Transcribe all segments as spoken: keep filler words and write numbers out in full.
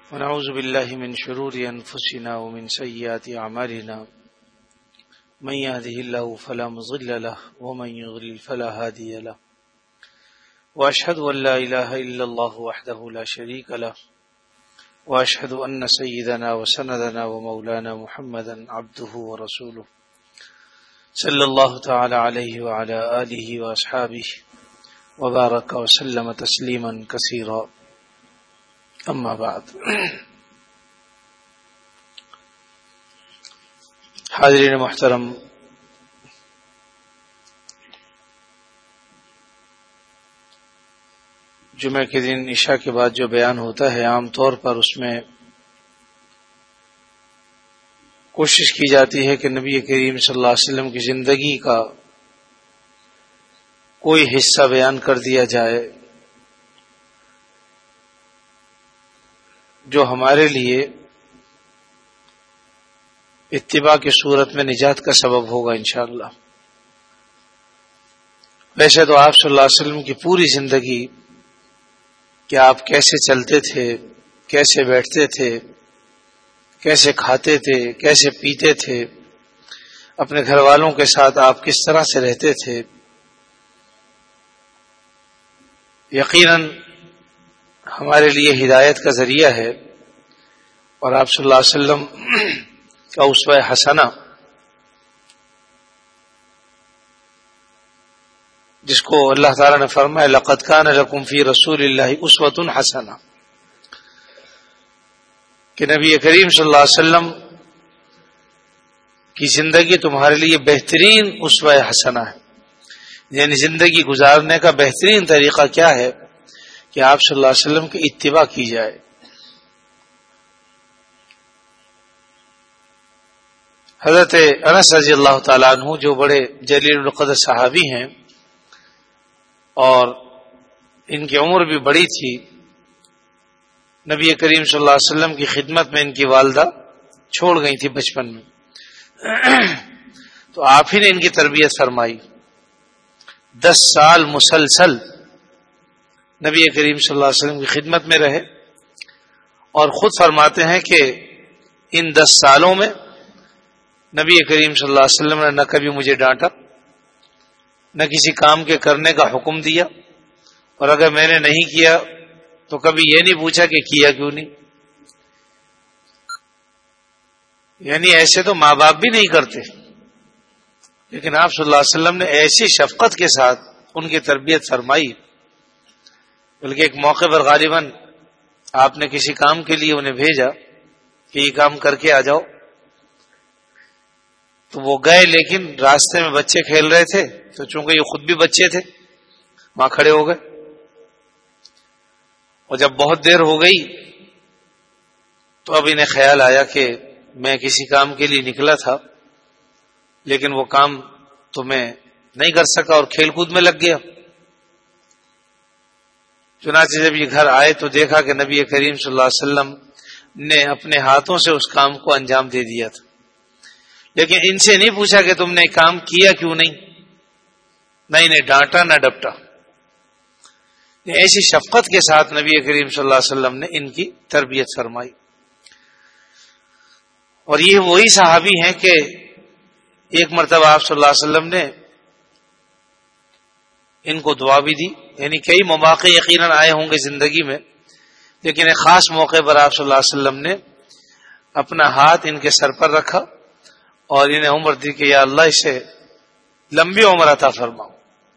ونعوذ بالله من شرور أنفسنا ومن سيئات أعمالنا من يهده الله فلا مضل له ومن يضلل فلا هادي له وأشهد أن لا إله إلا الله وحده لا شريك له وأشهد أن سيدنا وسندنا ومولانا محمدا عبده ورسوله صلى الله تعالى عليه وعلى آله وأصحابه وبارك وسلم تسليما كثيرا. اما بعد، حاضرین محترم، جمعہ کے دن عشاء کے بعد جو بیان ہوتا ہے عام طور پر اس میں کوشش کی جاتی ہے کہ نبی کریم صلی اللہ علیہ وسلم کی زندگی کا کوئی حصہ بیان کر دیا جائے جو ہمارے لیے اتباع کی صورت میں نجات کا سبب ہوگا انشاءاللہ. ویسے تو آپ صلی اللہ علیہ وسلم کی پوری زندگی کہ آپ کیسے چلتے تھے، کیسے بیٹھتے تھے، کیسے کھاتے تھے، کیسے پیتے تھے، اپنے گھر والوں کے ساتھ آپ کس طرح سے رہتے تھے، یقیناً ہمارے لیے ہدایت کا ذریعہ ہے. اور آپ صلی اللہ علیہ وسلم کا اسوہ حسنہ جس کو اللہ تعالی نے فرمایا لقد کان لکم فی رسول اللہ اسوۃ حسنہ، کہ نبی کریم صلی اللہ علیہ وسلم کی زندگی تمہارے لیے بہترین اسوہ حسنہ ہے. یعنی زندگی گزارنے کا بہترین طریقہ کیا ہے کہ آپ صلی اللہ علیہ وسلم کی اتباع کی جائے. حضرت انس رضی اللہ تعالیٰ عنہ جو بڑے جلیل القدر صحابی ہیں اور ان کی عمر بھی بڑی تھی، نبی کریم صلی اللہ علیہ وسلم کی خدمت میں ان کی والدہ چھوڑ گئی تھی بچپن میں، تو آپ ہی نے ان کی تربیت فرمائی. دس سال مسلسل نبی کریم صلی اللہ علیہ وسلم کی خدمت میں رہے اور خود فرماتے ہیں کہ ان دس سالوں میں نبی کریم صلی اللہ علیہ وسلم نے نہ کبھی مجھے ڈانٹا، نہ کسی کام کے کرنے کا حکم دیا، اور اگر میں نے نہیں کیا تو کبھی یہ نہیں پوچھا کہ کیا کیوں نہیں. یعنی ایسے تو ماں باپ بھی نہیں کرتے، لیکن آپ صلی اللہ علیہ وسلم نے ایسی شفقت کے ساتھ ان کی تربیت فرمائی. بلکہ ایک موقع پر غالباً آپ نے کسی کام کے لیے انہیں بھیجا کہ یہ کام کر کے آ جاؤ، تو وہ گئے، لیکن راستے میں بچے کھیل رہے تھے تو چونکہ یہ خود بھی بچے تھے وہاں کھڑے ہو گئے. اور جب بہت دیر ہو گئی تو اب انہیں خیال آیا کہ میں کسی کام کے لیے نکلا تھا لیکن وہ کام تو میں نہیں کر سکا اور کھیل کود میں لگ گیا. چنانچہ جب یہ گھر آئے تو دیکھا کہ نبی کریم صلی اللہ علیہ وسلم نے اپنے ہاتھوں سے اس کام کو انجام دے دیا تھا، لیکن ان سے نہیں پوچھا کہ تم نے کام کیا کیوں نہیں، نہ انہیں ڈانٹا نہ ڈپٹا. ایسی شفقت کے ساتھ نبی کریم صلی اللہ علیہ وسلم نے ان کی تربیت فرمائی. اور یہ وہی صحابی ہیں کہ ایک مرتبہ آپ صلی اللہ علیہ وسلم نے ان کو دعا بھی دی. یعنی کئی مواقع یقیناً آئے ہوں گے زندگی میں، لیکن ایک خاص موقع پر آپ صلی اللہ علیہ وسلم نے اپنا ہاتھ ان کے سر پر رکھا اور انہیں عمر دی کہ یا اللہ اسے لمبی عمر عطا فرماؤ،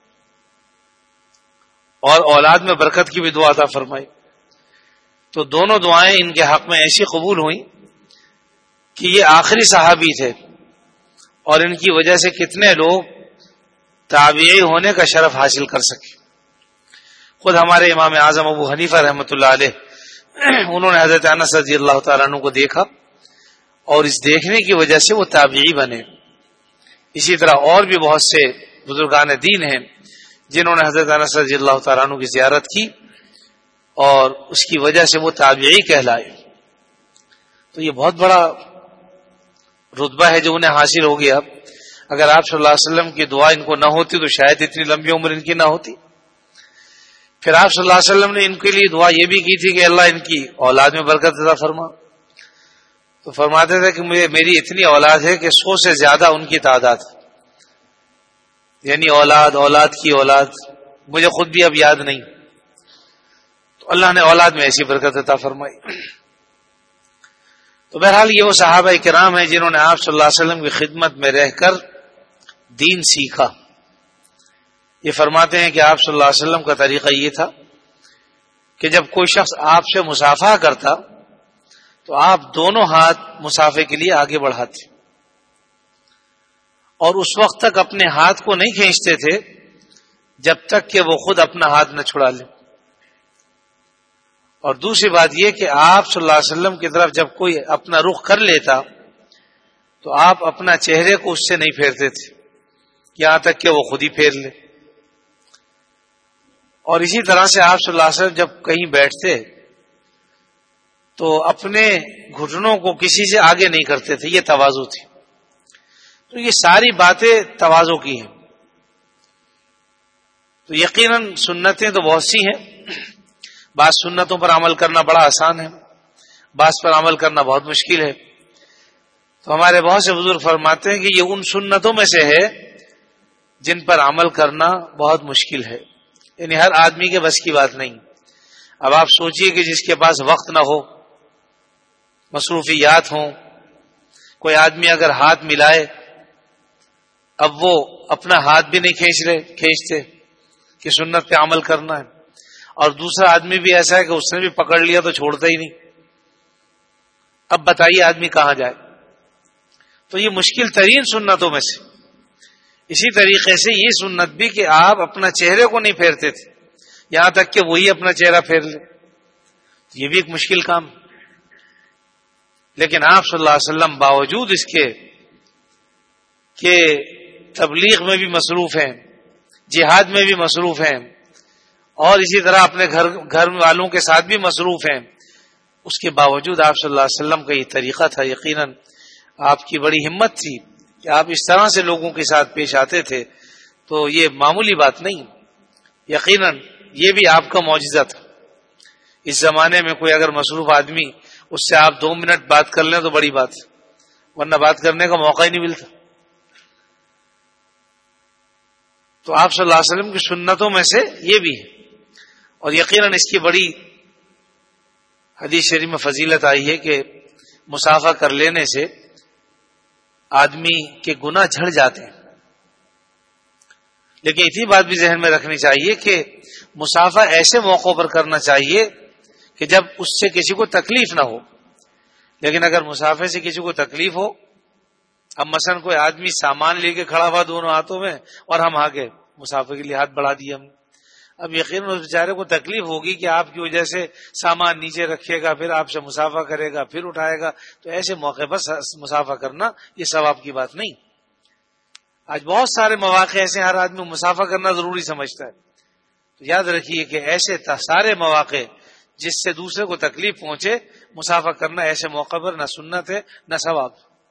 اور اولاد میں برکت کی بھی دعا عطا فرمائی. تو دونوں دعائیں ان کے حق میں ایسی قبول ہوئیں کہ یہ آخری صحابی تھے اور ان کی وجہ سے کتنے لوگ تابعی ہونے کا شرف حاصل کر سکے. خود ہمارے امام اعظم ابو حنیفہ رحمۃ اللہ علیہ انہوں نے حضرت انس رضی اللہ تعالیٰ عنہ کو دیکھا اور اس دیکھنے کی وجہ سے وہ تابعی بنے. اسی طرح اور بھی بہت سے بزرگان دین ہیں جنہوں نے حضرت انس رضی اللہ تعالیٰ عنہ کی زیارت کی اور اس کی وجہ سے وہ تابعی کہلائے. تو یہ بہت بڑا رتبہ ہے جو انہیں حاصل ہو گیا. اگر آپ صلی اللہ علیہ وسلم کی دعا ان کو نہ ہوتی تو شاید اتنی لمبی عمر ان کی نہ ہوتی. پھر آپ صلی اللہ علیہ وسلم نے ان کے لیے دعا یہ بھی کی تھی کہ اللہ ان کی اولاد میں برکت عطا فرما. تو فرماتے تھے کہ مجھے میری اتنی اولاد ہے کہ سو سے زیادہ ان کی تعداد، یعنی اولاد اولاد کی اولاد، مجھے خود بھی اب یاد نہیں. تو اللہ نے اولاد میں ایسی برکت عطا فرمائی. تو بہرحال یہ وہ صحابہ کرام ہیں جنہوں نے آپ صلی اللہ علیہ وسلم کی خدمت میں رہ کر دین سیکھا. یہ فرماتے ہیں کہ آپ صلی اللہ علیہ وسلم کا طریقہ یہ تھا کہ جب کوئی شخص آپ سے مصافحہ کرتا تو آپ دونوں ہاتھ مصافحے کے لیے آگے بڑھاتے اور اس وقت تک اپنے ہاتھ کو نہیں کھینچتے تھے جب تک کہ وہ خود اپنا ہاتھ نہ چھڑا لے. اور دوسری بات یہ کہ آپ صلی اللہ علیہ وسلم کی طرف جب کوئی اپنا رخ کر لیتا تو آپ اپنا چہرے کو اس سے نہیں پھیرتے تھے یہاں تک کہ وہ خود ہی پھیر لے. اور اسی طرح سے آپ صلی اللہ علیہ وسلم جب کہیں بیٹھتے تو اپنے گھٹنوں کو کسی سے آگے نہیں کرتے تھے، یہ تواضع تھی. تو یہ ساری باتیں تواضع کی ہیں. تو یقیناً سنتیں تو بہت سی ہیں، بعض سنتوں پر عمل کرنا بڑا آسان ہے، بعض پر عمل کرنا بہت مشکل ہے. تو ہمارے بہت سے بزرگ فرماتے ہیں کہ یہ ان سنتوں میں سے ہے جن پر عمل کرنا بہت مشکل ہے، یعنی ہر آدمی کے بس کی بات نہیں. اب آپ سوچئے کہ جس کے پاس وقت نہ ہو، مصروفیات ہوں، کوئی آدمی اگر ہاتھ ملائے اب وہ اپنا ہاتھ بھی نہیں کھینچ رہے کھینچتے کہ سنت پہ عمل کرنا ہے، اور دوسرا آدمی بھی ایسا ہے کہ اس نے بھی پکڑ لیا تو چھوڑتا ہی نہیں. اب بتائیے آدمی کہاں جائے؟ تو یہ مشکل ترین سنتوں میں سے. اسی طریقے سے یہ سنت بھی کہ آپ اپنا چہرے کو نہیں پھیرتے تھے یہاں تک کہ وہی اپنا چہرہ پھیر لے، یہ بھی ایک مشکل کام. لیکن آپ صلی اللہ علیہ وسلم باوجود اس کے کہ تبلیغ میں بھی مصروف ہیں، جہاد میں بھی مصروف ہیں، اور اسی طرح اپنے گھر گھر والوں کے ساتھ بھی مصروف ہیں، اس کے باوجود آپ صلی اللہ علیہ وسلم کا یہ طریقہ تھا. یقیناً آپ کی بڑی ہمت تھی کہ آپ اس طرح سے لوگوں کے ساتھ پیش آتے تھے. تو یہ معمولی بات نہیں، یقیناً یہ بھی آپ کا معجزہ تھا. اس زمانے میں کوئی اگر مصروف آدمی اس سے آپ دو منٹ بات کر لیں تو بڑی بات ہے، ورنہ بات کرنے کا موقع ہی نہیں ملتا. تو آپ صلی اللہ علیہ وسلم کی سنتوں میں سے یہ بھی ہے. اور یقیناً اس کی بڑی حدیث شریف میں فضیلت آئی ہے کہ مصافحہ کر لینے سے آدمی کے گناہ جھڑ جاتے ہیں. لیکن اتنی بات بھی ذہن میں رکھنی چاہیے کہ مصافحہ ایسے موقعوں پر کرنا چاہیے کہ جب اس سے کسی کو تکلیف نہ ہو. لیکن اگر مصافحے سے کسی کو تکلیف ہو، اب مثلا کوئی آدمی سامان لے کے کھڑا ہوا دونوں ہاتھوں میں اور ہم آگے مصافحے کے لیے ہاتھ بڑھا دیا ہم نے، اب یقیناً اس بیچارے کو تکلیف ہوگی کہ آپ کی وجہ سے سامان نیچے رکھے گا، پھر آپ سے مصافحہ کرے گا، پھر اٹھائے گا. تو ایسے موقع پر مصافحہ کرنا یہ ثواب کی بات نہیں. آج بہت سارے مواقع ایسے ہر آدمی مصافحہ کرنا ضروری سمجھتا ہے. تو یاد رکھیے کہ ایسے سارے مواقع جس سے دوسرے کو تکلیف پہنچے، مصافحہ کرنا ایسے موقع پر نہ سنت ہے نہ ثواب.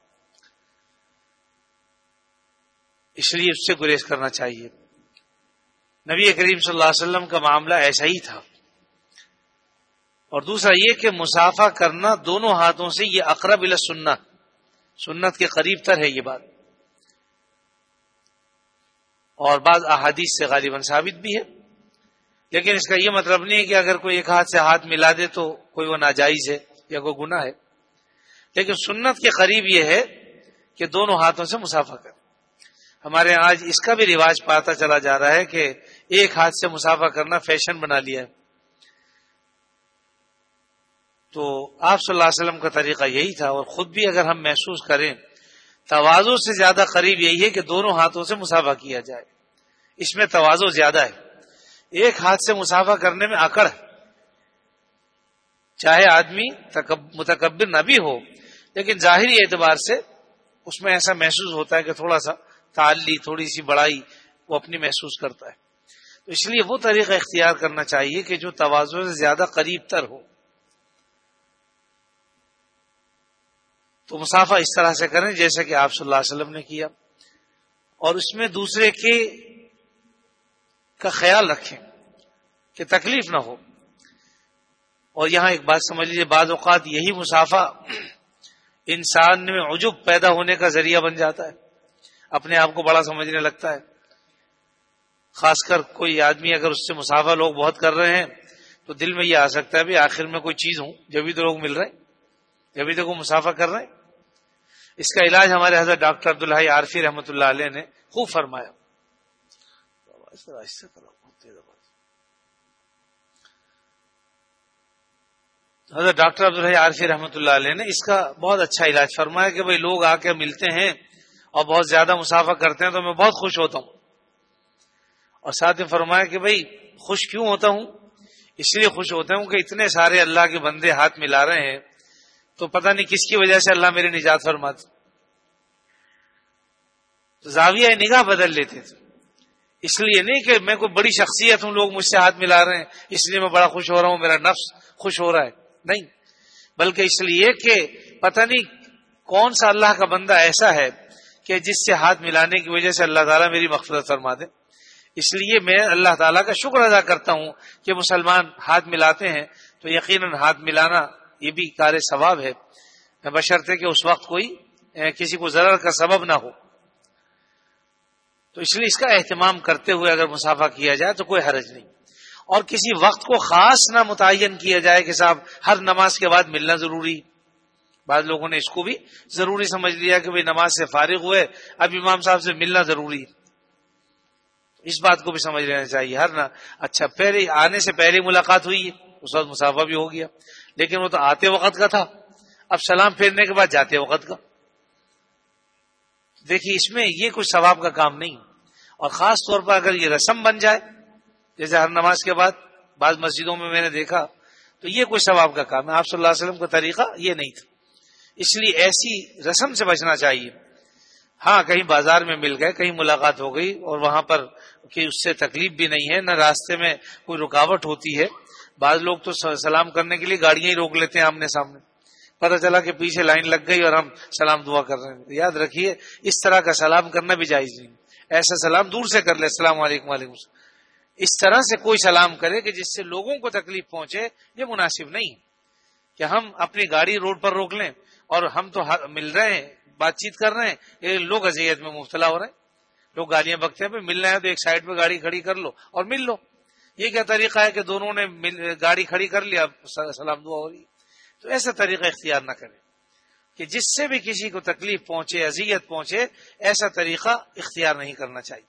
اس لیے اس سے گریز کرنا چاہیے. نبی کریم صلی اللہ علیہ وسلم کا معاملہ ایسا ہی تھا. اور دوسرا یہ کہ مصافحہ کرنا دونوں ہاتھوں سے یہ اقرب الی السنہ، سنت کے قریب تر ہے یہ بات. اور بعض احادیث سے غالباً ثابت بھی ہے. لیکن اس کا یہ مطلب نہیں ہے کہ اگر کوئی ایک ہاتھ سے ہاتھ ملا دے تو کوئی وہ ناجائز ہے یا کوئی گناہ ہے. لیکن سنت کے قریب یہ ہے کہ دونوں ہاتھوں سے مصافحہ کریں. ہمارے یہاں آج اس کا بھی رواج پاتا چلا جا رہا ہے کہ ایک ہاتھ سے مصافحہ کرنا فیشن بنا لیا ہے. تو آپ صلی اللہ علیہ وسلم کا طریقہ یہی تھا. اور خود بھی اگر ہم محسوس کریں، تواضع سے زیادہ قریب یہی ہے کہ دونوں ہاتھوں سے مصافحہ کیا جائے. اس میں تواضع زیادہ ہے. ایک ہاتھ سے مصافحہ کرنے میں اکڑ ہے، چاہے آدمی متکبر نہ بھی ہو، لیکن ظاہری اعتبار سے اس میں ایسا محسوس ہوتا ہے کہ تھوڑا سا تعلی، تھوڑی سی بڑائی وہ اپنی محسوس کرتا ہے. تو اس لیے وہ طریقہ اختیار کرنا چاہیے کہ جو تواضع سے زیادہ قریب تر ہو. تو مصافحہ اس طرح سے کریں جیسے کہ آپ صلی اللہ علیہ وسلم نے کیا، اور اس میں دوسرے کے کا خیال رکھیں کہ تکلیف نہ ہو. اور یہاں ایک بات سمجھ لیجیے، بعض اوقات یہی مسافہ انسان میں عجب پیدا ہونے کا ذریعہ بن جاتا ہے، اپنے آپ کو بڑا سمجھنے لگتا ہے. خاص کر کوئی آدمی اگر اس سے مسافہ لوگ بہت کر رہے ہیں تو دل میں یہ آ سکتا ہے بھی آخر میں کوئی چیز ہوں جبھی تو لوگ مل رہے ہیں، جبھی تو کوئی مسافہ کر رہے ہیں. اس کا علاج ہمارے حضرت ڈاکٹر عبدالحی عارفی رحمۃ اللہ علیہ نے خوب فرمایا. حضرت ڈاکٹر عبدالحی عارفی رحمۃ اللہ علیہ نے اس کا بہت اچھا علاج فرمایا کہ بھئی لوگ آ کے ملتے ہیں اور بہت زیادہ مسافہ کرتے ہیں تو میں بہت خوش ہوتا ہوں. اور ساتھ میں فرمایا کہ بھئی خوش کیوں ہوتا ہوں؟ اس لیے خوش ہوتا ہوں کہ اتنے سارے اللہ کے بندے ہاتھ ملا رہے ہیں تو پتہ نہیں کس کی وجہ سے اللہ میری نجات فرماتے. زاویہ نگاہ بدل لیتے تھے. اس لیے نہیں کہ میں کوئی بڑی شخصیت ہوں، لوگ مجھ سے ہاتھ ملا رہے ہیں اس لیے میں بڑا خوش ہو رہا ہوں، میرا نفس خوش ہو رہا ہے، نہیں، بلکہ اس لیے کہ پتہ نہیں کون سا اللہ کا بندہ ایسا ہے کہ جس سے ہاتھ ملانے کی وجہ سے اللہ تعالیٰ میری مغفرت فرما دے. اس لیے میں اللہ تعالیٰ کا شکر ادا کرتا ہوں کہ مسلمان ہاتھ ملاتے ہیں، تو یقیناً ہاتھ ملانا یہ بھی کار ثواب ہے، بشرطے کہ اس وقت کوئی کسی کو ضرر کا سبب نہ ہو. تو اس لیے اس کا اہتمام کرتے ہوئے اگر مسافہ کیا جائے تو کوئی حرج نہیں. اور کسی وقت کو خاص نہ متعین کیا جائے کہ صاحب ہر نماز کے بعد ملنا ضروری. بعض لوگوں نے اس کو بھی ضروری سمجھ لیا کہ بھئی نماز سے فارغ ہوئے اب امام صاحب سے ملنا ضروری. اس بات کو بھی سمجھ لینا چاہیے. ہر نہ اچھا پہلے آنے سے پہلے ملاقات ہوئی ہے اس وقت مسافہ بھی ہو گیا، لیکن وہ تو آتے وقت کا تھا، اب سلام پھیرنے کے بعد جاتے وقت کا. دیکھیے اس میں یہ کوئی ثواب کا کام نہیں. اور خاص طور پر اگر یہ رسم بن جائے جیسے ہر نماز کے بعد بعض مسجدوں میں میں نے دیکھا تو یہ کوئی ثواب کا کام ہے. آپ صلی اللہ علیہ وسلم کا طریقہ یہ نہیں تھا، اس لیے ایسی رسم سے بچنا چاہیے. ہاں کہیں بازار میں مل گئے، کہیں ملاقات ہو گئی اور وہاں پر کہ اس سے تکلیف بھی نہیں ہے، نہ راستے میں کوئی رکاوٹ ہوتی ہے. بعض لوگ تو سلام کرنے کے لیے گاڑیاں ہی روک لیتے ہیں آمنے سامنے، پتہ چلا کہ پیچھے لائن لگ گئی اور ہم سلام دعا کر رہے ہیں. یاد رکھیے اس طرح کا سلام کرنا بھی جائز نہیں. ایسا سلام دور سے کر لے، السلام علیکم وعلیکم السلام. اس طرح سے کوئی سلام کرے کہ جس سے لوگوں کو تکلیف پہنچے، یہ مناسب نہیں کہ ہم اپنی گاڑی روڈ پر روک لیں اور ہم تو مل رہے ہیں، بات چیت کر رہے ہیں، یہ لوگ اذیت میں مبتلا ہو رہے ہیں. لوگ گالیاں بکتے ہیں، ملنا ہے تو ایک سائڈ پہ گاڑی کھڑی کر لو اور مل لو. یہ کیا طریقہ ہے کہ دونوں نے گاڑی کھڑی کر لیا سلام دعا ہو رہی؟ تو ایسا طریقہ اختیار نہ کرے کہ جس سے بھی کسی کو تکلیف پہنچے، اذیت پہنچے، ایسا طریقہ اختیار نہیں کرنا چاہیے.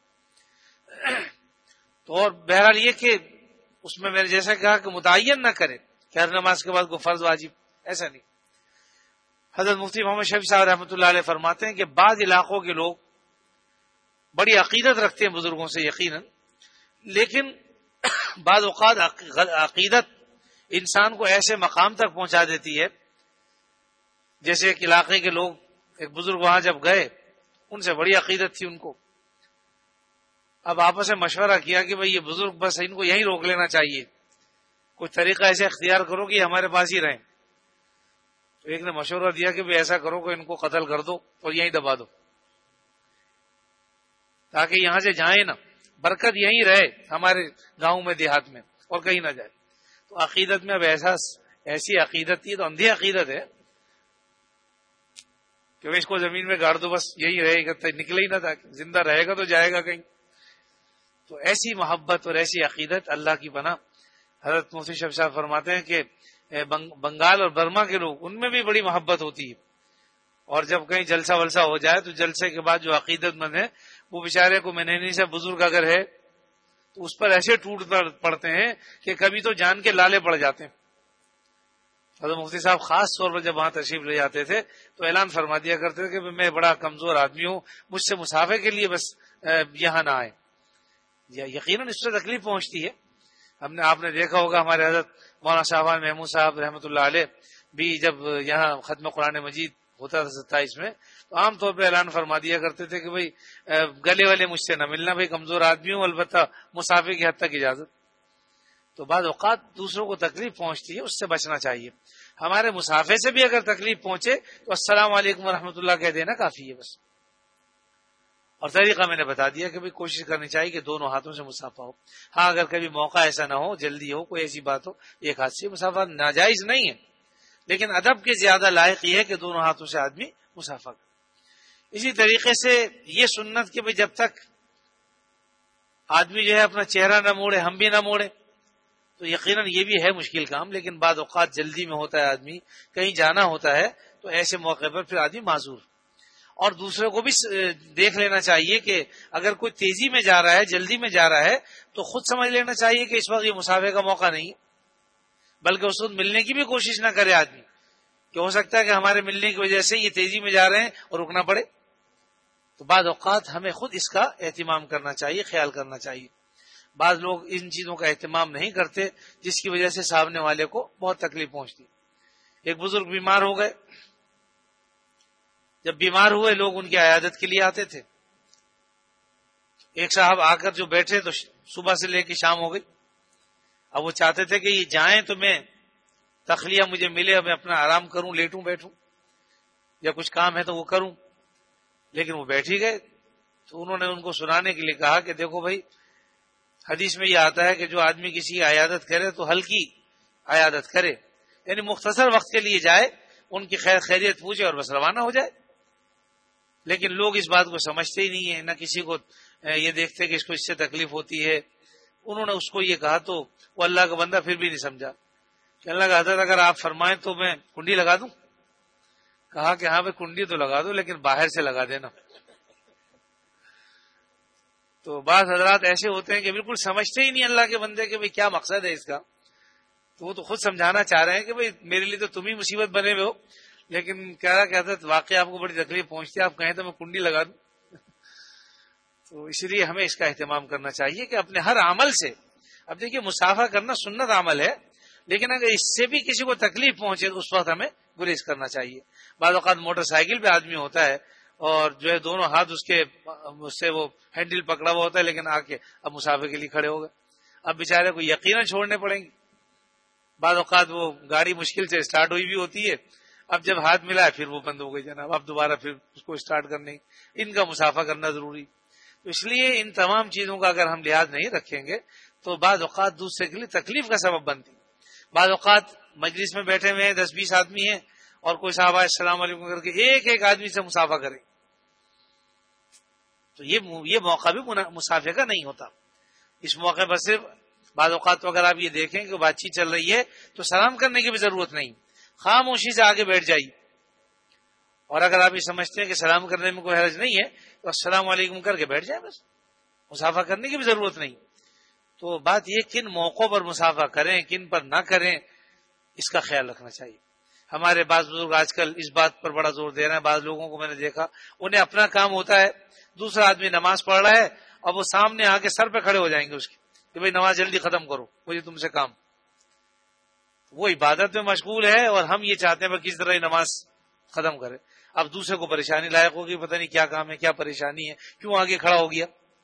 تو اور بہرحال یہ کہ اس میں میں نے جیسا کہا کہ متعین نہ کرے کہ ہر نماز کے بعد کوئی فرض واجب، ایسا نہیں. حضرت مفتی محمد شفیع صاحب رحمۃ اللہ علیہ فرماتے ہیں کہ بعض علاقوں کے لوگ بڑی عقیدت رکھتے ہیں بزرگوں سے یقیناً، لیکن بعض اوقات عقیدت انسان کو ایسے مقام تک پہنچا دیتی ہے، جیسے ایک علاقے کے لوگ، ایک بزرگ وہاں جب گئے ان سے بڑی عقیدت تھی ان کو. اب آپس میں مشورہ کیا کہ بھئی یہ بزرگ بس ان کو یہیں روک لینا چاہیے، کوئی طریقہ ایسے اختیار کرو کہ ہمارے پاس ہی رہیں. تو ایک نے مشورہ دیا کہ بھئی ایسا کرو کہ ان کو قتل کر دو اور یہیں دبا دو تاکہ یہاں سے جائیں نا، برکت یہیں رہے ہمارے گاؤں میں دیہات میں اور کہیں نہ جائے. تو عقیدت میں اب ایسا ایسی عقیدت تھی، تو اندھی عقیدت ہے کہ اس کو زمین میں گاڑ دو بس یہی رہے گا، نکلے ہی نہ تھا، زندہ رہے گا تو جائے گا کہیں. تو ایسی محبت اور ایسی عقیدت اللہ کی پناہ. حضرت مفتی شفیع صاحب فرماتے ہیں کہ بنگال اور برما کے لوگ، ان میں بھی بڑی محبت ہوتی ہے، اور جب کہیں جلسہ ولسہ ہو جائے تو جلسے کے بعد جو عقیدت مند ہے وہ بیچارے کو منینی سے بزرگ اگر ہے تو اس پر ایسے ٹوٹ پڑتے ہیں کہ کبھی تو جان کے لالے پڑ جاتے ہیں. حضرت مفتی صاحب خاص طور پر جب وہاں تشریف لے جاتے تھے تو اعلان فرما دیا کرتے تھے کہ میں بڑا کمزور آدمی ہوں، مجھ سے مسافر کے لیے بس یہاں نہ آئے. یقیناً اس سے تکلیف پہنچتی ہے. ہم نے آپ نے دیکھا ہوگا ہمارے حضرت مولانا شاہبان محمود صاحب رحمۃ اللہ علیہ بھی جب یہاں ختم قرآن مجید ہوتا تھا ستائیس میں، تو عام طور پہ اعلان فرما دیا کرتے تھے کہ بھئی گلے والے مجھ سے نہ ملنا، بھئی کمزور آدمی ہوں، البتہ مسافر کی حد تک اجازت. تو بعض اوقات دوسروں کو تکلیف پہنچتی ہے، اس سے بچنا چاہیے. ہمارے مسافر سے بھی اگر تکلیف پہنچے تو السلام علیکم ورحمۃ اللہ کہہ دینا کافی ہے بس. اور طریقہ میں نے بتا دیا کہ بھئی کوشش کرنی چاہیے کہ دونوں ہاتھوں سے مسافہ ہو. ہاں اگر کبھی موقع ایسا نہ ہو، جلدی ہو، کوئی ایسی بات ہو، ایک ہاتھ سے مسافہ ناجائز نہیں ہے، لیکن ادب کے زیادہ لائق یہ ہے کہ دونوں ہاتھوں سے آدمی مسافہ کرے. اسی طریقے سے یہ سنت کہ بھئی جب تک آدمی جو ہے اپنا چہرہ نہ موڑے، ہم بھی نہ موڑے، تو یقیناً یہ بھی ہے مشکل کام، لیکن بعض اوقات جلدی میں ہوتا ہے آدمی، کہیں جانا ہوتا ہے، تو ایسے موقع پر پھر آدمی معذور. اور دوسرے کو بھی دیکھ لینا چاہیے کہ اگر کوئی تیزی میں جا رہا ہے، جلدی میں جا رہا ہے، تو خود سمجھ لینا چاہیے کہ اس وقت یہ مسافے کا موقع نہیں ہے، بلکہ اس وقت ملنے کی بھی کوشش نہ کرے آدمی، کہ ہو سکتا ہے کہ ہمارے ملنے کی وجہ سے یہ تیزی میں جا رہے ہیں اور رکنا پڑے. تو بعض اوقات ہمیں خود اس کا اہتمام کرنا چاہیے، خیال کرنا چاہیے. بعض لوگ ان چیزوں کا اہتمام نہیں کرتے، جس کی وجہ سے سامنے والے کو بہت تکلیف پہنچتی. ایک بزرگ بیمار ہو گئے، جب بیمار ہوئے لوگ ان کی عیادت کے لیے آتے تھے. ایک صاحب آ کر جو بیٹھے تو صبح سے لے کے شام ہو گئی. اب وہ چاہتے تھے کہ یہ جائیں تو میں تخلیہ مجھے ملے، میں اپنا آرام کروں، لیٹوں بیٹھوں، یا کچھ کام ہے تو وہ کروں، لیکن وہ بیٹھ ہی گئے. تو انہوں نے ان کو سنانے کے لیے کہا کہ دیکھو بھائی، حدیث میں یہ آتا ہے کہ جو آدمی کسی کی عیادت کرے تو ہلکی عیادت کرے، یعنی مختصر وقت کے لیے جائے، ان کی خیر خیریت پوچھے اور بس روانہ ہو جائے. لیکن لوگ اس بات کو سمجھتے ہی نہیں ہیں، نہ کسی کو یہ دیکھتے کہ اس کو اس سے تکلیف ہوتی ہے. انہوں نے اس کو یہ کہا تو وہ اللہ کا بندہ پھر بھی نہیں سمجھا کہ اللہ کا حضرت اگر آپ فرمائیں تو میں کنڈی لگا دوں. کہا کہ ہاں بھائی کنڈی تو لگا دو، لیکن باہر سے لگا دینا. تو بعض حضرات ایسے ہوتے ہیں کہ بالکل سمجھتے ہی نہیں اللہ کے بندے کہ بھئی کیا مقصد ہے اس کا. تو وہ تو خود سمجھانا چاہ رہے ہیں کہ بھئی میرے لیے تو تم ہی مصیبت بنے ہوئے ہو، لیکن کہہ رہا کہ حضرت واقعی آپ کو بڑی تکلیف پہنچتی ہے، آپ کہیں تو میں کنڈی لگا دوں. تو اس لیے ہمیں اس کا اہتمام کرنا چاہیے کہ اپنے ہر عمل سے، اب دیکھیے مسافہ کرنا سنت عمل ہے، لیکن اگر اس سے بھی کسی کو تکلیف پہنچے تو اس وقت ہمیں گریز کرنا چاہیے. بعض اوقات موٹر سائیکل پہ آدمی ہوتا ہے اور جو ہے دونوں ہاتھ اس کے اس سے وہ ہینڈل پکڑا ہوا ہوتا ہے، لیکن آ کے اب مسافر کے لیے کھڑے ہو گئے. اب بیچارے کو یقیناً چھوڑنے پڑیں گے. بعض اوقات وہ گاڑی مشکل سے اسٹارٹ ہوئی بھی ہوتی ہے، اب جب ہاتھ ملا ہے پھر وہ بند ہو گئی جناب، اب دوبارہ پھر اس کو اسٹارٹ کرنے، ان کا مسافہ کرنا ضروری. تو اس لیے ان تمام چیزوں کا اگر ہم لحاظ نہیں رکھیں گے تو بعض اوقات دوسرے کے لیے تکلیف کا سبب بنتی. بعض اوقات مجلس میں بیٹھے ہوئے ہیں، دس بیس آدمی ہیں، اور کوئی صاحب آئے السلام علیکم کر کے ایک ایک آدمی سے مسافہ کرے، تو یہ یہ موقع بھی مسافے کا نہیں ہوتا. اس موقع پر صرف بعض اوقات تو اگر آپ یہ دیکھیں کہ بات چیت چل رہی ہے تو سلام کرنے کی بھی ضرورت نہیں، خاموشی سے آگے بیٹھ جائیے. اور اگر آپ یہ سمجھتے ہیں کہ سلام کرنے میں کوئی حرج نہیں ہے تو السلام علیکم کر کے بیٹھ جائیں، بس مسافہ کرنے کی بھی ضرورت نہیں. تو بات یہ کن موقعوں پر مسافہ کریں، کن پر نہ کریں، اس کا خیال رکھنا چاہیے. ہمارے بعض بزرگ آج کل اس بات پر بڑا زور دے رہے ہیں. بعض لوگوں کو میں نے دیکھا انہیں اپنا کام ہوتا ہے، دوسرا آدمی نماز پڑھ رہا ہے اور وہ سامنے آ کے سر پہ کھڑے ہو جائیں گے اس کے کہ بھئی نماز جلدی ختم کرو، مجھے تم سے کام. وہ عبادت میں مشغول ہے اور ہم یہ چاہتے ہیں کہ کس طرح نماز ختم کرے. اب دوسرے کو پریشانی لائق ہوگی، پتہ نہیں کیا کام ہے، کیا پریشانی ہے، کیوں آگے کھڑا ہو گیا.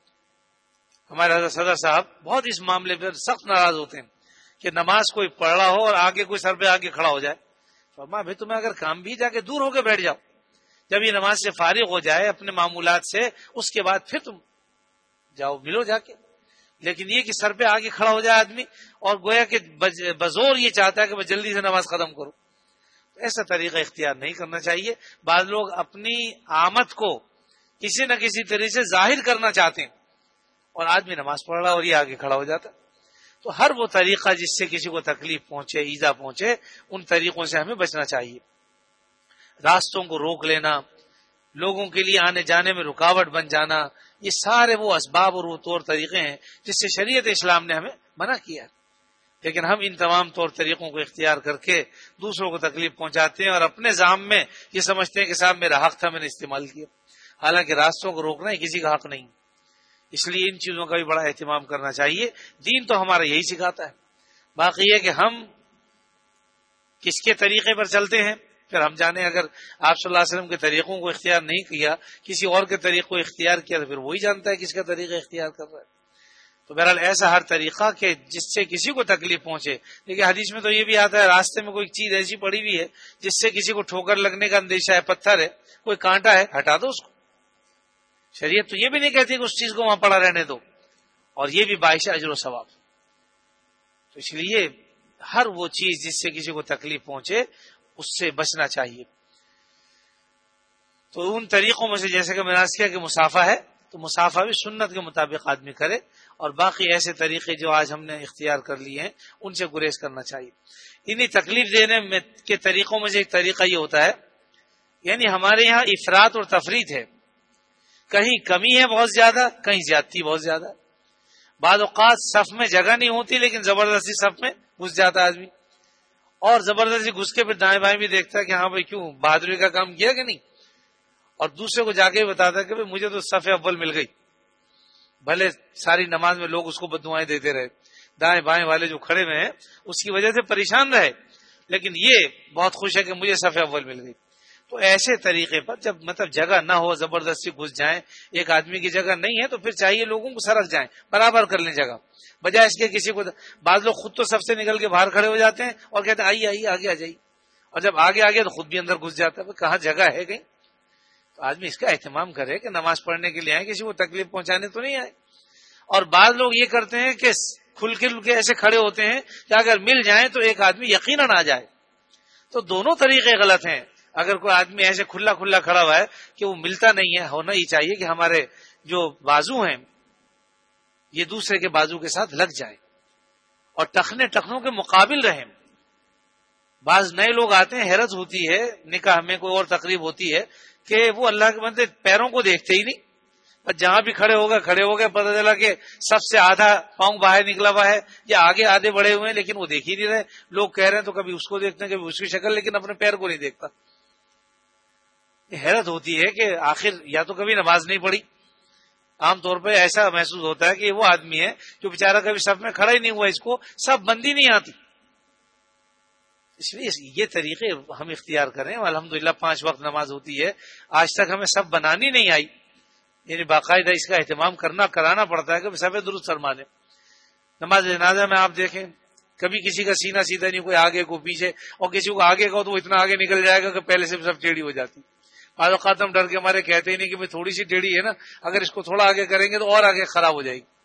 ہمارے حضرت صدر صاحب بہت اس معاملے پر سخت ناراض ہوتے ہیں کہ نماز کوئی پڑھ رہا ہو اور آگے کوئی سر پہ آگے کھڑا ہو جائے. فرمایا بھائی تمہیں اگر کام بھی جا کے دور ہو کے بیٹھ جاؤ، جب یہ نماز سے فارغ ہو جائے اپنے معمولات سے، اس کے بعد پھر تم جاؤ ملو جا کے. لیکن یہ کہ سر پہ آگے کھڑا ہو جائے آدمی اور گویا کہ بزور یہ چاہتا ہے کہ میں جلدی سے نماز ختم کروں، ایسا طریقہ اختیار نہیں کرنا چاہیے. بعض لوگ اپنی آمد کو کسی نہ کسی طریقے سے ظاہر کرنا چاہتے ہیں اور آدمی نماز پڑھ رہا اور یہ آگے کھڑا ہو جاتا. تو ہر وہ طریقہ جس سے کسی کو تکلیف پہنچے، ایذا پہنچے، ان طریقوں سے ہمیں بچنا چاہیے. راستوں کو روک لینا، لوگوں کے لیے آنے جانے میں رکاوٹ بن جانا، یہ سارے وہ اسباب اور وہ طور طریقے ہیں جس سے شریعت اسلام نے ہمیں منع کیا. لیکن ہم ان تمام طور طریقوں کو اختیار کر کے دوسروں کو تکلیف پہنچاتے ہیں اور اپنے ذام میں یہ سمجھتے ہیں کہ صاحب میرا حق تھا، میں نے استعمال کیا. حالانکہ راستوں کو روکنا ہی کسی کا حق نہیں. اس لیے ان چیزوں کا بھی بڑا اہتمام کرنا چاہیے. دین تو ہمارا یہی سکھاتا ہے. باقی یہ کہ ہم کس کے طریقے پر چلتے ہیں پھر ہم جانے. اگر آپ صلی اللہ علیہ وسلم کے طریقوں کو اختیار نہیں کیا، کسی اور کے طریقے کو اختیار کیا، تو پھر وہی جانتا ہے کس کا طریقہ اختیار کر رہا ہے. تو بہرحال ایسا ہر طریقہ کہ جس سے کسی کو تکلیف پہنچے. دیکھیے حدیث میں تو یہ بھی آتا ہے راستے میں کوئی چیز ایسی پڑی ہوئی ہے جس سے کسی کو ٹھوکر لگنے کا اندیشہ ہے، پتھر ہے، کوئی کانٹا ہے، ہٹا دو اس کو. شریعت تو یہ بھی نہیں کہتی کہ اس چیز کو وہاں پڑا رہنے دو، اور یہ بھی باعث اجر و ثواب. تو اس لیے ہر وہ چیز جس سے کسی کو تکلیف پہنچے اس سے بچنا چاہیے. تو ان طریقوں میں سے جیسے کہ میں نے عرض کیا کہ مسافہ ہے، تو مسافہ بھی سنت کے مطابق آدمی کرے، اور باقی ایسے طریقے جو آج ہم نے اختیار کر لیے ہیں ان سے گریز کرنا چاہیے. انہیں تکلیف دینے میں کے طریقوں میں سے ایک طریقہ یہ ہوتا ہے، یعنی ہمارے یہاں افراط اور تفریط ہے، کہیں کمی ہے بہت زیادہ، کہیں زیادتی بہت زیادہ. بعض اوقات صف میں جگہ نہیں ہوتی لیکن زبردستی صف میں گھس جاتا ہے آدمی، اور زبردستی گھس کے پھر دائیں بائیں بھی دیکھتا ہے کہ ہاں بھائی کیوں بہادری کا کام کیا کہ نہیں، اور دوسرے کو جا کے بتاتا ہے کہ بھائی مجھے تو صف اول مل گئی. بھلے ساری نماز میں لوگ اس کو بددعائیں دیتے رہے، دائیں بائیں والے جو کھڑے ہوئے ہیں اس کی وجہ سے پریشان رہے، لیکن یہ بہت خوش ہے کہ مجھے صف اول مل گئی. تو ایسے طریقے پر جب مطلب جگہ نہ ہو، زبردستی گھس جائیں، ایک آدمی کی جگہ نہیں ہے تو پھر چاہیے لوگوں کو سرک جائیں، برابر کر لیں جگہ، بجائے اس کے کسی کو. بعض لوگ خود تو سب سے نکل کے باہر کھڑے ہو جاتے ہیں اور کہتے ہیں آئیے آئیے آگے آ جائیے، اور جب آگے آگے تو خود بھی اندر گھس جاتا ہے. کہاں جگہ ہے کہیں؟ تو آدمی اس کا اہتمام کرے کہ نماز پڑھنے کے لیے آئے، کسی کو تکلیف پہنچانے تو نہیں آئے. اور بعض لوگ یہ کرتے ہیں کہ کھل کھل کے ایسے کھڑے ہوتے ہیں کہ اگر مل جائیں تو ایک آدمی یقیناً آ جائے. تو دونوں طریقے غلط ہیں. اگر کوئی آدمی ایسے کھلا کھلا کھڑا ہوا ہے کہ وہ ملتا نہیں ہے، ہونا ہی چاہیے کہ ہمارے جو بازو ہیں یہ دوسرے کے بازو کے ساتھ لگ جائیں اور ٹخنے ٹخنوں کے مقابل رہیں. بعض نئے لوگ آتے ہیں، حیرت ہوتی ہے، نکاح میں کوئی اور تقریب ہوتی ہے کہ وہ اللہ کے بندے پیروں کو دیکھتے ہی نہیں، بس جہاں بھی کھڑے ہو گئے کھڑے ہو گئے. پتہ چلا کہ سب سے آدھا پاؤں باہر نکلا ہوا ہے یا آگے آدھے بڑے ہوئے ہیں لیکن وہ دیکھ ہی نہیں رہے. لوگ کہہ رہے ہیں تو کبھی اس کو دیکھتے ہیں کبھی اس کی شکل، لیکن اپنے پیر کو نہیں دیکھتا. حیرت ہوتی ہے کہ آخر یا تو کبھی نماز نہیں پڑھی. عام طور پہ ایسا محسوس ہوتا ہے کہ وہ آدمی ہے جو بیچارہ کبھی صف میں کھڑا ہی نہیں ہوا، اس کو سب بندی نہیں آتی. اس لیے یہ طریقے ہم اختیار کریں. الحمدللہ پانچ وقت نماز ہوتی ہے، آج تک ہمیں سب بنانی نہیں آئی، یعنی باقاعدہ اس کا اہتمام کرنا کرانا پڑتا ہے کہ سب درست فرما دیں. نماز جنازہ میں آپ دیکھیں کبھی کسی کا سینہ سیدھا نہیں، کوئی آگے کو پیچھے، اور کسی کو آگے کا تو وہ اتنا آگے نکل جائے گا کہ پہلے سے سب ٹیڑھی ہو جاتی. بعض اوقات ہم ڈر کے ہمارے کہتے ہی نہیں کہ تھوڑی سی ٹیڑھی ہے نا، اگر اس کو تھوڑا آگے کریں گے تو اور آگے خراب ہو جائے گی.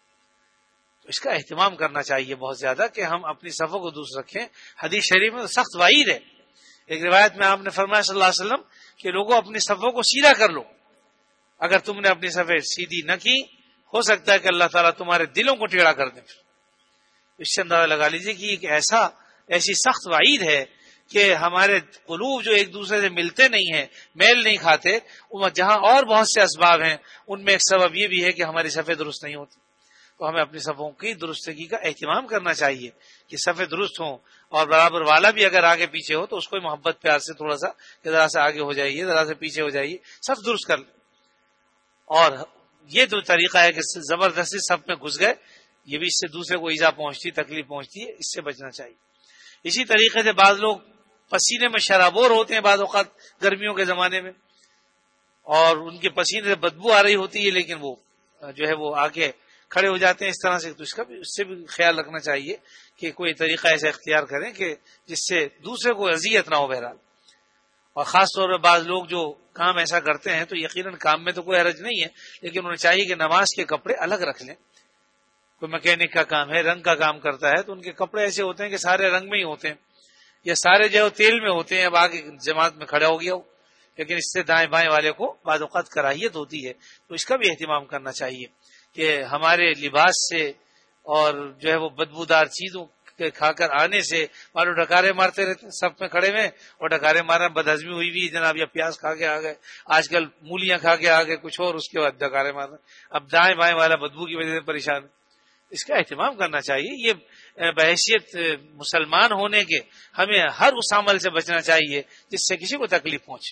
تو اس کا اہتمام کرنا چاہیے بہت زیادہ کہ ہم اپنی صفوں کو درست رکھیں. حدیث شریف میں سخت وعید ہے. ایک روایت میں آپ نے فرمایا صلی اللہ علیہ وسلم کہ لوگوں اپنی صفوں کو سیدھا کر لو. اگر تم نے اپنی صفیں سیدھی نہ کی ہو سکتا ہے کہ اللہ تعالیٰ تمہارے دلوں کو ٹیڑھا کر دے. اس سے اندازہ لگا لیجیے کہ ایک ایسا ایسی سخت وعید ہے کہ ہمارے قلوب جو ایک دوسرے سے ملتے نہیں ہیں، میل نہیں کھاتے، جہاں اور بہت سے اسباب ہیں ان میں ایک سبب یہ بھی ہے کہ ہماری صفیں درست نہیں ہوتی. تو ہمیں اپنی صفوں کی درستگی کا اہتمام کرنا چاہیے کہ صفیں درست ہوں، اور برابر والا بھی اگر آگے پیچھے ہو تو اس کو محبت پیار سے تھوڑا سا کہ ذرا سے آگے ہو جائیے، ذرا سے پیچھے ہو جائیے، صف درست کر لیں. اور یہ جو طریقہ ہے کہ زبردستی صف میں گھس گئے، یہ بھی اس سے دوسرے کو ایزا پہنچتی، تکلیف پہنچتی ہے، اس سے بچنا چاہیے. اسی طریقے سے بعض لوگ پسینے میں شرابور ہوتے ہیں بعض اوقات گرمیوں کے زمانے میں، اور ان کے پسینے سے بدبو آ رہی ہوتی ہے، لیکن وہ جو ہے وہ آگے کھڑے ہو جاتے ہیں اس طرح سے. تو اس کا بھی اس سے بھی خیال رکھنا چاہیے کہ کوئی طریقہ ایسا اختیار کریں کہ جس سے دوسرے کو اذیت نہ ہو. بہرحال اور خاص طور پر بعض لوگ جو کام ایسا کرتے ہیں تو یقیناً کام میں تو کوئی حرج نہیں ہے، لیکن انہیں چاہیے کہ نماز کے کپڑے الگ رکھ لیں. کوئی میکینک کا کام ہے، رنگ کا کام کرتا ہے، تو ان کے کپڑے ایسے ہوتے ہیں کہ سارے رنگ میں ہی ہوتے ہیں، یا سارے جو تیل میں ہوتے ہیں. اب آگے جماعت میں کھڑا ہو گیا ہو، لیکن اس سے دائیں بائیں والے کو بعض اوقات کراہیت ہوتی ہے. تو اس کا بھی اہتمام کرنا چاہیے کہ ہمارے لباس سے اور جو ہے وہ بدبودار چیزوں کے کھا کر آنے سے مارو ڈکارے مارتے رہتے ہیں سب میں کھڑے میں، اور ڈکارے مارنا بدہضمی ہوئی بھی جناب، یا پیاز کھا کے آ گئے، آج کل مولیاں کھا کے آ گئے کچھ اور، اس کے بعد ڈکارے مارنا. اب دائیں بائیں والا بدبو کی وجہ سے پریشان. اس کا اہتمام کرنا چاہیے. یہ بحیثیت مسلمان ہونے کے ہمیں ہر اس عمل سے بچنا چاہیے جس سے کسی کو تکلیف پہنچے.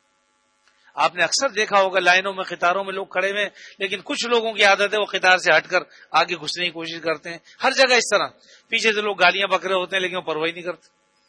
آپ نے اکثر دیکھا ہوگا لائنوں میں قطاروں میں لوگ کھڑے ہوئے، لیکن کچھ لوگوں کی عادت ہے وہ قطار سے ہٹ کر آگے گھسنے کی کوشش کرتے ہیں. ہر جگہ اس طرح پیچھے سے لوگ گالیاں بکرے ہوتے ہیں لیکن وہ پرواہ نہیں کرتے.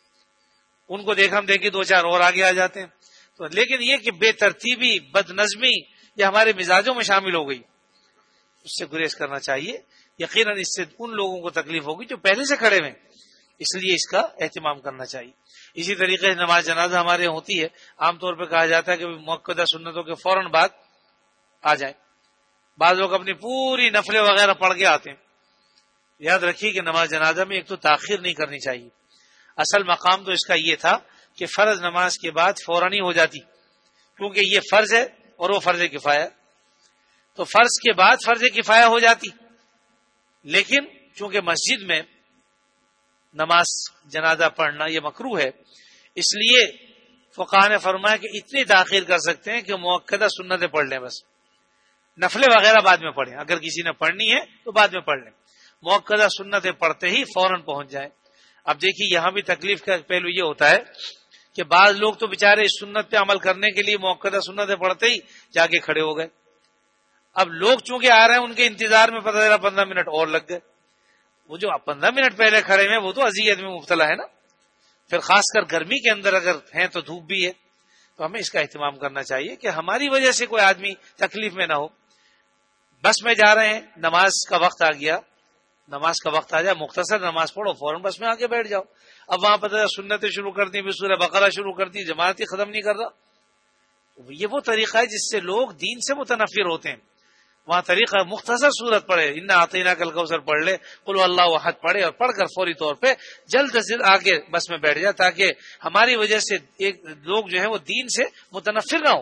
ان کو دیکھ ہم دیکھیں دو چار اور آگے آ جاتے ہیں. تو لیکن یہ کہ بے ترتیبی، بد نظمی یہ ہمارے مزاجوں میں شامل ہو گئی، اس سے گریز کرنا چاہیے. یقیناً اس سے ان لوگوں کو تکلیف ہوگی جو پہلے سے کھڑے ہوئے، اس لیے اس کا اہتمام کرنا چاہیے. اسی طریقے سے نماز جنازہ ہمارے یہاں ہوتی ہے. عام طور پہ کہا جاتا ہے کہ مؤکدہ سنتوں کے فوراً بعد آ جائیں. بعض لوگ اپنی پوری نفلیں وغیرہ پڑھ کے آتے ہیں. یاد رکھیے کہ نماز جنازہ میں ایک تو تاخیر نہیں کرنی چاہیے. اصل مقام تو اس کا یہ تھا کہ فرض نماز کے بعد فوراً ہی ہو جاتی، کیونکہ یہ فرض ہے اور وہ فرض کفایہ، تو فرض کے بعد فرض کفایہ ہو جاتی. لیکن چونکہ مسجد میں نماز جنازہ پڑھنا یہ مکروہ ہے، اس لیے فقہاء نے فرمایا کہ اتنی تاخیر کر سکتے ہیں کہ مؤکدہ سنتیں پڑھ لیں، بس نفلیں وغیرہ بعد میں پڑھیں. اگر کسی نے پڑھنی ہے تو بعد میں پڑھ لیں، مؤکدہ سنتیں پڑھتے ہی فوراً پہنچ جائیں. اب دیکھیے یہاں بھی تکلیف کا پہلو یہ ہوتا ہے کہ بعض لوگ تو بےچارے اس سنت پہ عمل کرنے کے لیے مؤکدہ سنتیں پڑھتے ہی جا کے کھڑے ہو گئے. اب لوگ چونکہ آ رہے ہیں ان کے انتظار میں پتہ چلا پندرہ منٹ اور لگ گئے. وہ جو پندرہ منٹ پہلے کھڑے ہیں وہ تو اذیت میں مبتلا ہے نا. پھر خاص کر گرمی کے اندر اگر ہیں تو دھوپ بھی ہے، تو ہمیں اس کا اہتمام کرنا چاہیے کہ ہماری وجہ سے کوئی آدمی تکلیف میں نہ ہو. بس میں جا رہے ہیں، نماز کا وقت آ گیا، نماز کا وقت آ جائے، مختصر نماز پڑھو، فوراً بس میں آ کے بیٹھ جاؤ. اب وہاں پتہ سنتیں شروع کر دی، سورہ بقرہ شروع کر دی، جماعت ہی ختم نہیں کر رہا. یہ وہ طریقہ ہے جس سے لوگ دین سے متنفر ہوتے ہیں. وہاں طریقہ مختصر صورت پڑھے، انا اعطیناک الکوثر پڑھ لے، قل اللہ احد پڑھے، اور پڑھ کر فوری طور پہ جلد از جلد آ کے بس میں بیٹھ جائے، تاکہ ہماری وجہ سے ایک لوگ جو ہے وہ دین سے متنفر نہ ہو.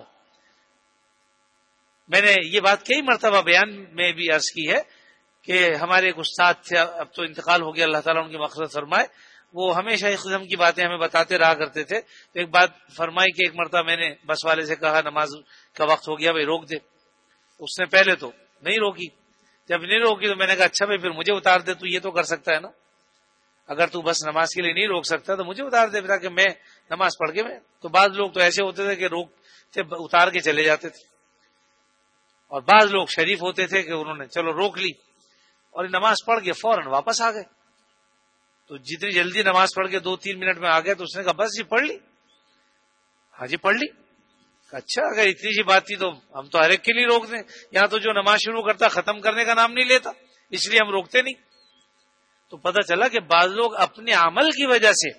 میں نے یہ بات کئی مرتبہ بیان میں بھی عرض کی ہے کہ ہمارے ایک استاد تھے، اب تو انتقال ہو گیا، اللہ تعالیٰ ان کی مغفرت فرمائے. وہ ہمیشہ اس قسم کی باتیں ہمیں بتاتے رہا کرتے تھے. تو ایک بات فرمائی کہ ایک مرتبہ میں نے بس والے سے کہا نماز کا وقت ہو گیا بھائی روک دے. اس نے پہلے تو نہیں روکی، جب نہیں روکی تو میں نے کہا اچھا بھائی پھر مجھے اتار دے، تو یہ تو کر سکتا ہے نا، اگر تو بس نماز کے لیے نہیں روک سکتا تو مجھے اتار دے تاکہ میں نماز پڑھ کے میں. تو بعض لوگ تو ایسے ہوتے تھے کہ روک تھے اتار کے چلے جاتے تھے، اور بعض لوگ شریف ہوتے تھے کہ انہوں نے چلو روک لی اور نماز پڑھ کے فوراً واپس آ گئے. تو جتنی جلدی نماز پڑھ کے دو تین منٹ میں آ گئے تو اس نے کہا بس جی پڑھ لی. ہاں جی پڑھ لی. اچھا اگر اتنی سی بات تھی تو ہم تو ہر ایک کے لیے روک دیں، یہاں تو جو نماز شروع کرتا ختم کرنے کا نام نہیں لیتا، اس لیے ہم روکتے نہیں. تو پتہ چلا کہ بعض لوگ اپنے عمل کی وجہ سے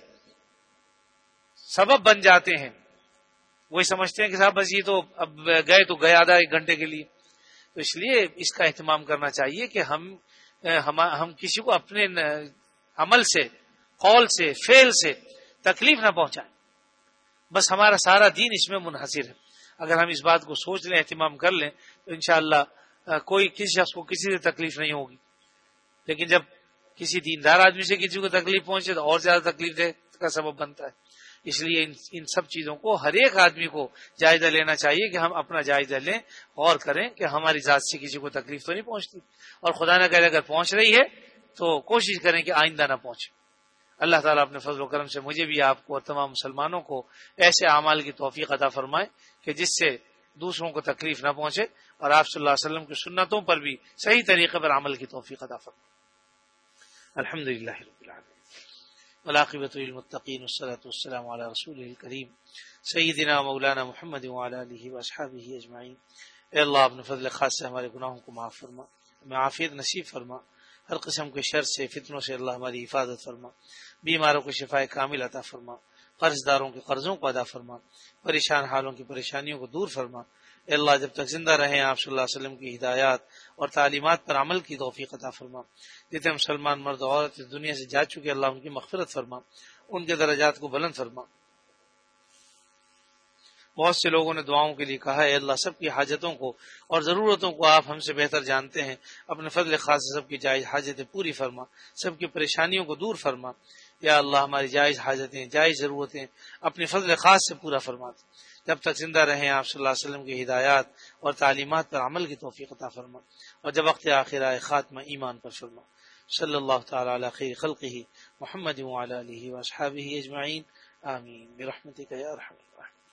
سبب بن جاتے ہیں. وہی سمجھتے ہیں کہ صاحب بس یہ تو اب گئے تو گئے آدھا ایک گھنٹے کے لیے. تو اس لیے اس کا اہتمام کرنا چاہیے کہ ہم ہم, ہم کسی کو اپنے عمل سے، قول سے، فعل سے تکلیف نہ پہنچائیں. بس ہمارا سارا دین اس میں منحصر ہے. اگر ہم اس بات کو سوچ لیں، اہتمام کر لیں تو انشاءاللہ کوئی کسی شخص کو کسی سے تکلیف نہیں ہوگی. لیکن جب کسی دیندار آدمی سے کسی کو تکلیف پہنچے تو اور زیادہ تکلیف دے کا سبب بنتا ہے. اس لیے ان ان سب چیزوں کو ہر ایک آدمی کو جائزہ لینا چاہیے کہ ہم اپنا جائزہ لیں، غور کریں کہ ہماری ذات سے کسی کو تکلیف تو نہیں پہنچتی، اور خدا نہ کرے اگر پہنچ رہی ہے تو کوشش کریں کہ آئندہ نہ پہنچے. اللہ تعالیٰ اپنے فضل و کرم سے مجھے بھی، آپ کو اور تمام مسلمانوں کو ایسے اعمال کی توفیق عطا فرمائے کہ جس سے دوسروں کو تکلیف نہ پہنچے، اور آپ صلی اللہ علیہ وسلم کی سنتوں پر بھی صحیح طریقے پر عمل کی توفیق عطا فرمائے. الحمد للہ رب العالمین والعاقبۃ للمتقین والصلاۃ والسلام علی رسولہ الکریم سیدنا مولانا محمد وعلی آلہ واصحابہ اجمعین. اے اللہ اپنے فضل خاص سے ہمارے گناہوں کو معاف فرما، ہمیں عافیت نصیب فرما، ہر قسم کے شر سے، فتنوں سے اللہ ہماری حفاظت فرما، بیماروں کو شفاء کامل عطا فرما، قرض داروں کے قرضوں کو ادا فرما، پریشان حالوں کی پریشانیوں کو دور فرما. اے اللہ جب تک زندہ رہیں آپ صلی اللہ علیہ وسلم کی ہدایات اور تعلیمات پر عمل کی توفیق عطا فرما. جتنے مسلمان مرد و عورت اس دنیا سے جا چکے اللہ ان کی مغفرت فرما، ان کے درجات کو بلند فرما. بہت سے لوگوں نے دعاؤں کے لیے کہا ہے، اللہ سب کی حاجتوں کو اور ضرورتوں کو آپ ہم سے بہتر جانتے ہیں، اپنے فضل خاص سے سب کی جائز حاجتیں پوری فرما، سب کی پریشانیوں کو دور فرما. یا اللہ ہماری جائز حاجتیں، جائز ضرورتیں اپنے فضل خاص سے پورا فرما. جب تک زندہ رہیں آپ صلی اللہ علیہ وسلم کی ہدایات اور تعلیمات پر عمل کی توفیق عطا فرما، اور جب وقت آخر آئے خاتمہ ایمان پر فرما. صلی اللہ تعالی علی خیر خلقہ محمد وعلی آلہ واصحابہ اجمعین. آمین برحمتک یا ارحم الراحمین.